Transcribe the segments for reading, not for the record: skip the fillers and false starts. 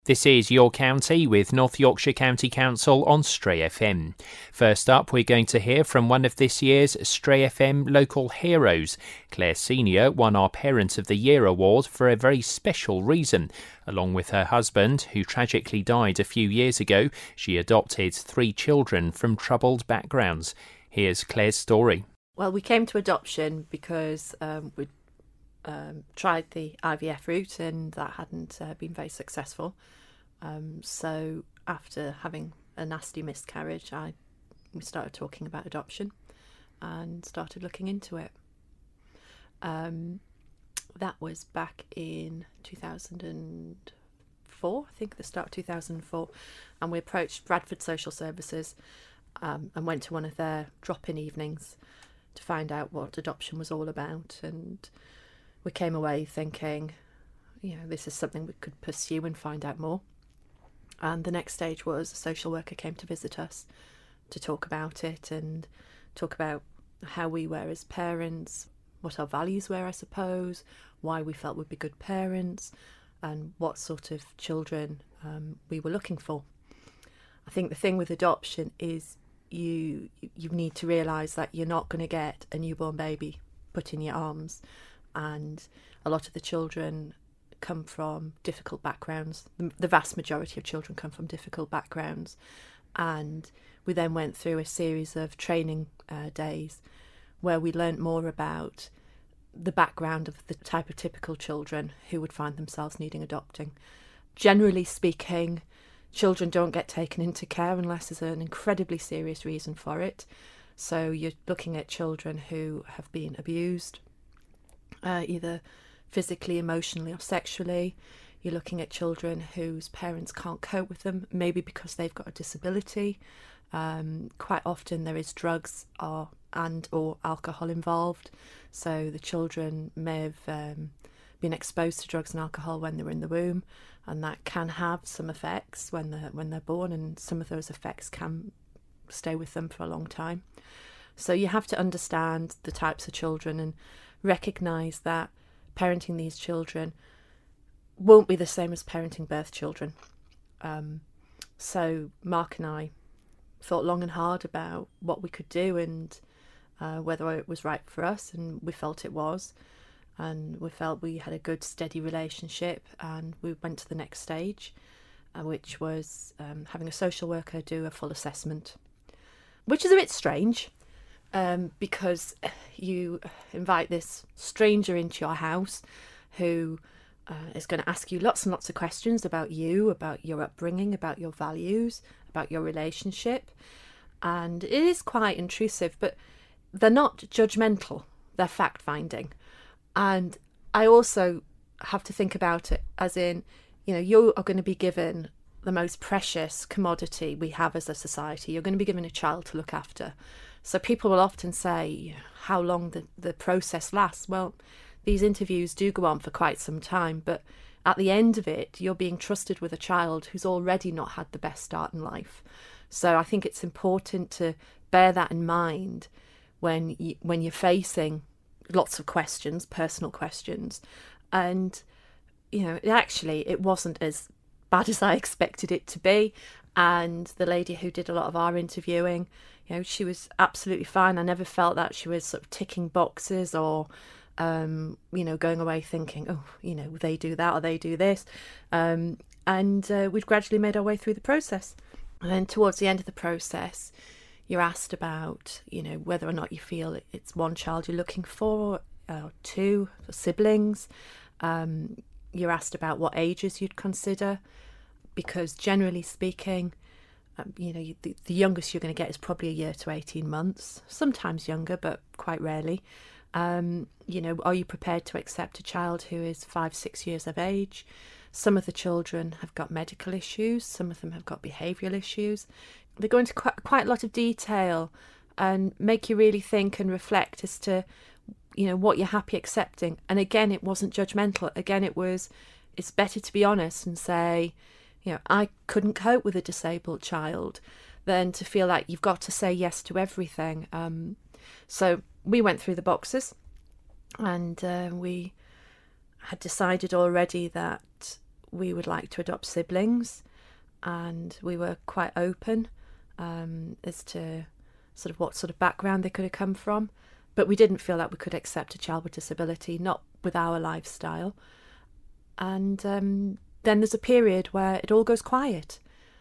This is Your County with North Yorkshire County Council on Stray FM. First up, we're going to hear from one of this year's Stray FM local heroes. Claire Senior won our Parent of the Year award for a very special reason. Along with her husband, who tragically died a few years ago, she adopted 3 children from troubled backgrounds. Here's Claire's story. Well, we came to adoption because we tried the IVF route and that hadn't been very successful. So after having a nasty miscarriage, we started talking about adoption and started looking into it. That was back in 2004, I think, the start of 2004, and we approached Bradford Social Services and went to one of their drop-in evenings to find out what adoption was all about. And we came away thinking, this is something we could pursue and find out more. And the next stage was a social worker came to visit us to talk about it and talk about how we were as parents, what our values were, I suppose, why we felt we'd be good parents, and what sort of children we were looking for. I think the thing with adoption is you need to realise that you're not going to get a newborn baby put in your arms. And a lot of the children come from difficult backgrounds. The vast majority of children come from difficult backgrounds. And we then went through a series of training days where we learnt more about the background of the type of typical children who would find themselves needing adopting. Generally speaking, children don't get taken into care unless there's an incredibly serious reason for it. So you're looking at children who have been abused, either physically, emotionally or sexually. You're looking at children whose parents can't cope with them, maybe because they've got a disability. Quite often there is drugs or alcohol involved, so the children may have been exposed to drugs and alcohol when they were in the womb, and that can have some effects when they're born, and some of those effects can stay with them for a long time. So you have to understand the types of children and recognise that parenting these children won't be the same as parenting birth children. So Mark and I thought long and hard about what we could do and whether it was right for us, and we felt it was. And we felt we had a good, steady relationship, and we went to the next stage, which was having a social worker do a full assessment, which is a bit strange. Because you invite this stranger into your house who is going to ask you lots and lots of questions about you, about your upbringing, about your values, about your relationship. And it is quite intrusive, but they're not judgmental, they're fact-finding. And I also have to think about it as in, you are going to be given the most precious commodity we have as a society. You're going to be given a child to look after. So people will often say how long the process lasts. Well, these interviews do go on for quite some time, but at the end of it, you're being trusted with a child who's already not had the best start in life. So I think it's important to bear that in mind when you're facing lots of questions, personal questions. And, it wasn't as bad as I expected it to be. And the lady who did a lot of our interviewing, she was absolutely fine. I never felt that she was sort of ticking boxes or, going away thinking, they do that or they do this. And we'd gradually made our way through the process. And then towards the end of the process, you're asked about, whether or not you feel it's one child you're looking for, or 2 siblings. You're asked about what ages you'd consider, because generally speaking, the youngest you're going to get is probably a year to 18 months, sometimes younger, but quite rarely. Are you prepared to accept a child who is 5-6 years of age? Some of the children have got medical issues, some of them have got behavioural issues. They go into quite a lot of detail and make you really think and reflect as to, what you're happy accepting. And again, it wasn't judgmental. Again, it's better to be honest and say, I couldn't cope with a disabled child, than to feel like you've got to say yes to everything. So we went through the boxes, and we had decided already that we would like to adopt siblings, and we were quite open as to sort of what sort of background they could have come from, but we didn't feel that we could accept a child with disability, not with our lifestyle. And then there's a period where it all goes quiet,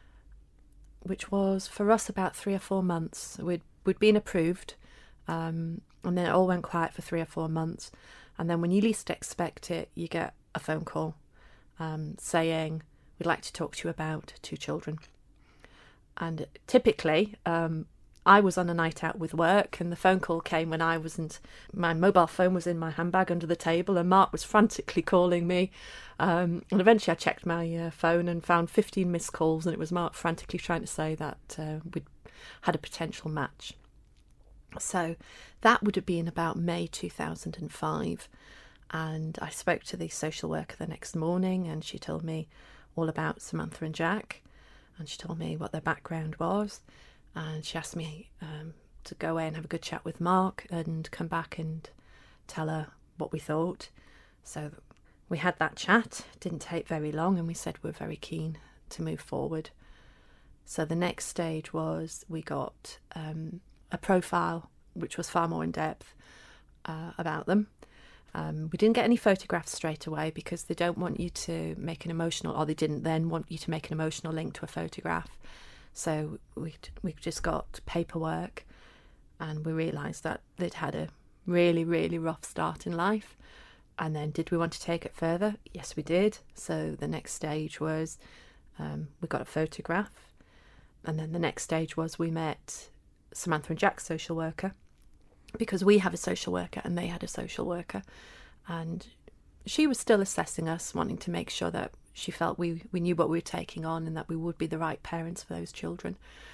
which was for us about 3 or 4 months. We'd been approved, and then it all went quiet for 3 or 4 months. And then when you least expect it, you get a phone call saying, we'd like to talk to you about 2 children. And typically, I was on a night out with work, and the phone call came when I wasn't. My mobile phone was in my handbag under the table, and Mark was frantically calling me. And eventually I checked my phone and found 15 missed calls, and it was Mark frantically trying to say that we'd had a potential match. So that would have been about May 2005. And I spoke to the social worker the next morning, and she told me all about Samantha and Jack, and she told me what their background was. And she asked me to go away and have a good chat with Mark and come back and tell her what we thought. So we had that chat. It didn't take very long, and we said we're very keen to move forward. So the next stage was we got a profile which was far more in depth about them. We didn't get any photographs straight away because they don't want you to make an emotional, or they didn't then want you to make an emotional link to a photograph. So we just got paperwork, and we realised that they'd had a really, really rough start in life. And then did we want to take it further? Yes, we did. So the next stage was we got a photograph. And then the next stage was we met Samantha and Jack's social worker, because we have a social worker and they had a social worker. And she was still assessing us, wanting to make sure that she felt we knew what we were taking on and that we would be the right parents for those children.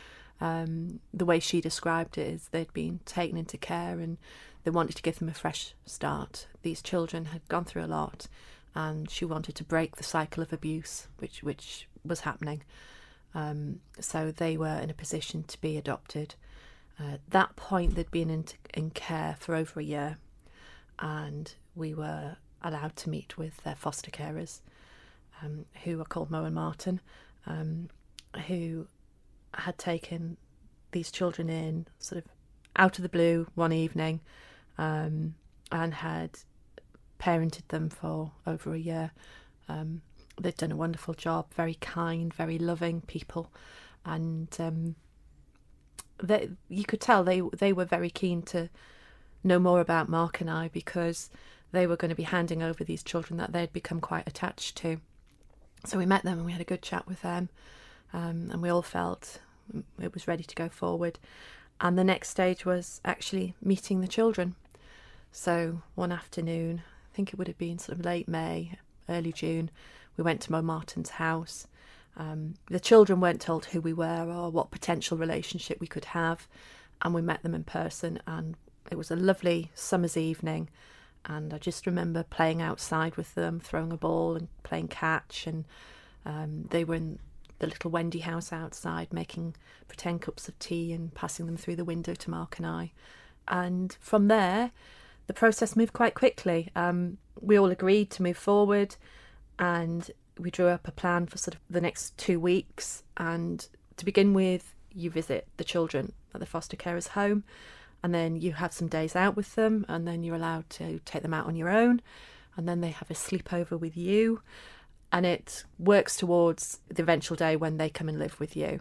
The way she described it is they'd been taken into care and they wanted to give them a fresh start. These children had gone through a lot, and she wanted to break the cycle of abuse which was happening. So they were in a position to be adopted. At that point, they'd been in care for over a year, and we were allowed to meet with their foster carers, who are called Mo and Martin, who had taken these children in sort of out of the blue one evening, and had parented them for over a year. They'd done a wonderful job, very kind, very loving people, and you could tell they were very keen to know more about Mark and I, because they were going to be handing over these children that they'd become quite attached to. So we met them and we had a good chat with them, and we all felt it was ready to go forward. And the next stage was actually meeting the children. So one afternoon, I think it would have been sort of late May, early June, we went to Mo Martin's house. The children weren't told who we were or what potential relationship we could have, and we met them in person, and it was a lovely summer's evening. And I just remember playing outside with them, throwing a ball and playing catch, and they were in the little Wendy house outside making pretend cups of tea and passing them through the window to Mark and I. And from there, the process moved quite quickly. We all agreed to move forward, and we drew up a plan for sort of the next 2 weeks. And to begin with, you visit the children at the foster carer's home, and then you have some days out with them, and then you're allowed to take them out on your own, and then they have a sleepover with you, and it works towards the eventual day when they come and live with you.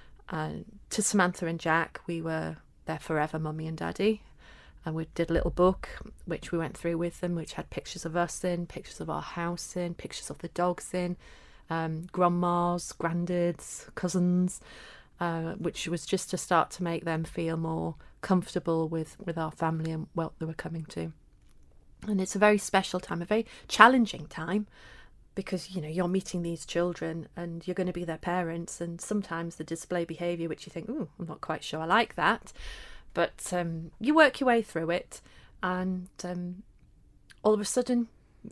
To Samantha and Jack, we were their forever mummy and daddy, and we did a little book which we went through with them, which had pictures of us in, pictures of our house in, pictures of the dogs in, grandmas, granddads, cousins, which was just to start to make them feel more comfortable with our family and what they were coming to. And it's a very special time, a very challenging time, because, you know, you're meeting these children and you're going to be their parents, and sometimes they display behaviour which you think, oh, I'm not quite sure I like that. But you work your way through it, and all of a sudden,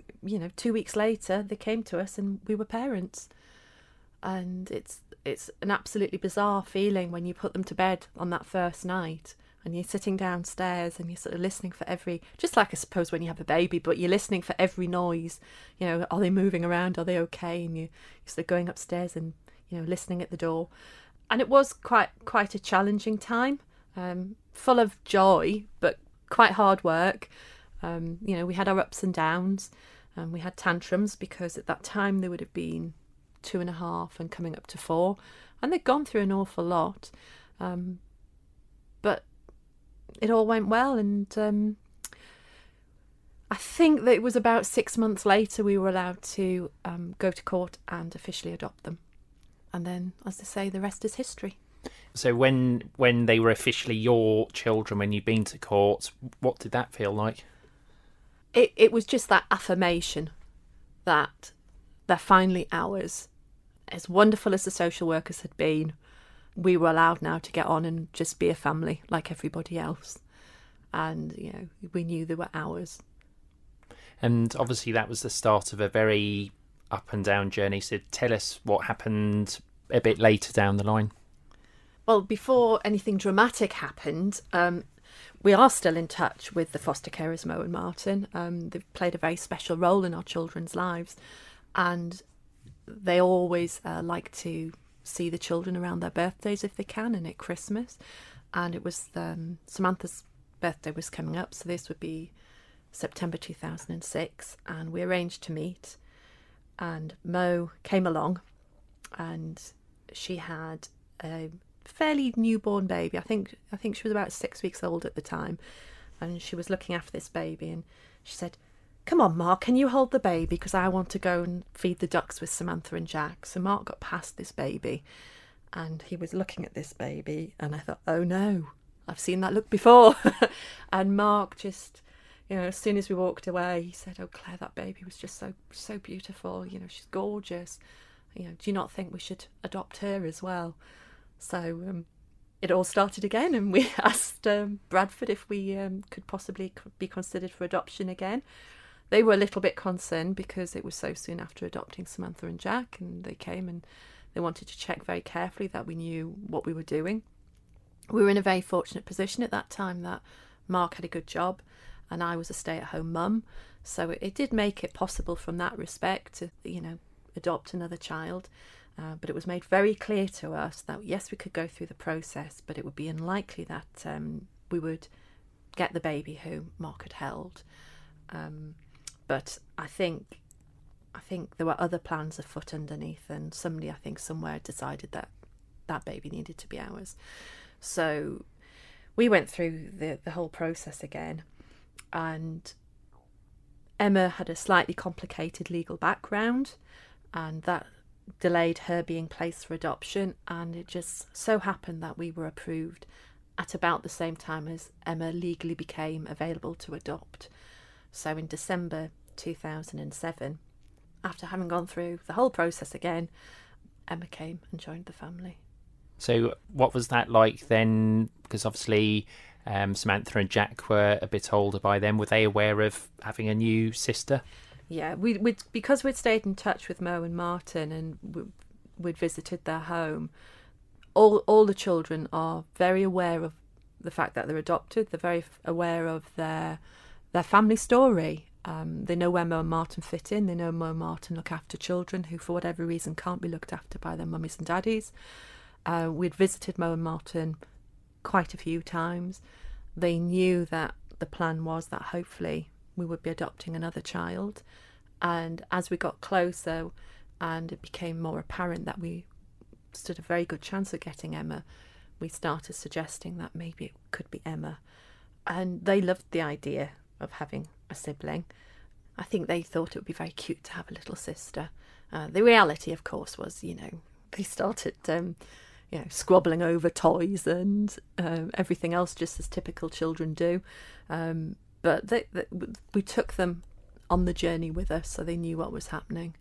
2 weeks later, they came to us and we were parents. And it's an absolutely bizarre feeling when you put them to bed on that first night and you're sitting downstairs and you're sort of listening for every, just like I suppose when you have a baby, but you're listening for every noise. You know, are they moving around? Are they okay? And you're sort of going upstairs and, you know, listening at the door. And it was quite a challenging time, full of joy, but quite hard work. You know, we had our ups and downs, and we had tantrums because at that time they would have been 2.5 and coming up to 4, and they'd gone through an awful lot. But it all went well, and I think that it was about 6 months later we were allowed to go to court and officially adopt them. And then, as I say, the rest is history. So when they were officially your children, when you'd been to court, what did that feel like? It was just that affirmation that they're finally ours. As wonderful as the social workers had been, we were allowed now to get on and just be a family like everybody else. And, you know, we knew they were ours. And obviously that was the start of a very up and down journey. So tell us what happened a bit later down the line. Well, before anything dramatic happened, we are still in touch with the foster carers, Mo and Martin. They've played a very special role in our children's lives, and they always like to see the children around their birthdays if they can, and at Christmas. And it was Samantha's birthday was coming up, so this would be September 2006, and we arranged to meet. And Mo came along, and she had a fairly newborn baby. I think she was about 6 weeks old at the time, and she was looking after this baby, and she said, "Come on, Mark, can you hold the baby, because I want to go and feed the ducks with Samantha and Jack." So Mark got past this baby, and he was looking at this baby, and I thought, oh no, I've seen that look before. And Mark just, you know, as soon as we walked away, he said, "Oh, Claire, that baby was just so beautiful. You know, she's gorgeous. You know, do you not think we should adopt her as well?" So it all started again, and we asked Bradford if we could possibly be considered for adoption again. They were a little bit concerned because it was so soon after adopting Samantha and Jack, and they came and they wanted to check very carefully that we knew what we were doing. We were in a very fortunate position at that time that Mark had a good job and I was a stay-at-home mum, so it did make it possible from that respect to, you know, adopt another child. But it was made very clear to us that, yes, we could go through the process, but it would be unlikely that we would get the baby who Mark had held. But I think there were other plans afoot underneath, and somebody, I think, somewhere decided that that baby needed to be ours. So we went through the whole process again, and Emma had a slightly complicated legal background, and that delayed her being placed for adoption, and it just so happened that we were approved at about the same time as Emma legally became available to adopt. So in December 2007, after having gone through the whole process again, Emma came and joined the family. So what was that like then? Because obviously Samantha and Jack were a bit older by then. Were they aware of having a new sister? Yeah, because we'd stayed in touch with Mo and Martin, and we'd visited their home, all the children are very aware of the fact that they're adopted. They're very aware of their family story. They know where Mo and Martin fit in. They know Mo and Martin look after children who, for whatever reason, can't be looked after by their mummies and daddies. We'd visited Mo and Martin quite a few times. They knew that the plan was that hopefully we would be adopting another child. And as we got closer and it became more apparent that we stood a very good chance of getting Emma, we started suggesting that maybe it could be Emma. And they loved the idea of having a sibling. I think they thought it would be very cute to have a little sister. The reality, of course, was, you know, they started squabbling over toys and everything else, just as typical children do. But we took them on the journey with us, so they knew what was happening.